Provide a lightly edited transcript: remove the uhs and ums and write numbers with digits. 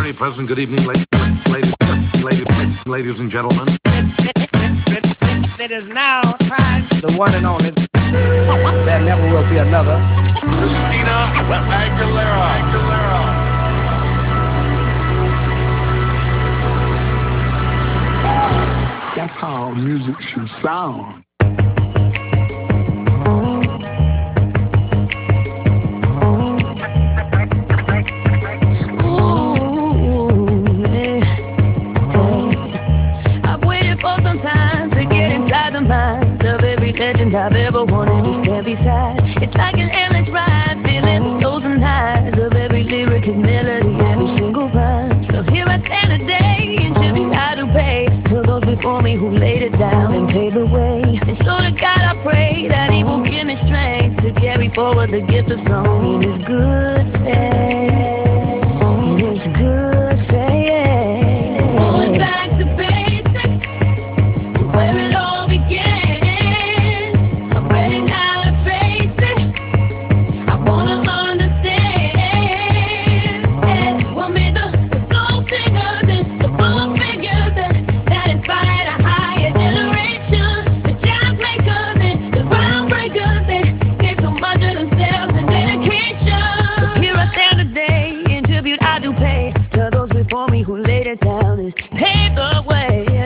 very pleasant good evening, ladies and gentlemen. It is now time, the one and only. There never will be another. Christina Aguilera. That's how music should sound. Legend I've ever wanted to stand beside. It's like an endless ride, feeling the lows and highs of every lyric and melody, every single rhyme. So here I stand today, in tribute I do pay to those before me who laid it down and paved the way. And so to God I pray that He will give me strength to carry forward the gift of song in His good faith, in His good faith. Going back to basics, to where it all began. Who laid it down and paved the way.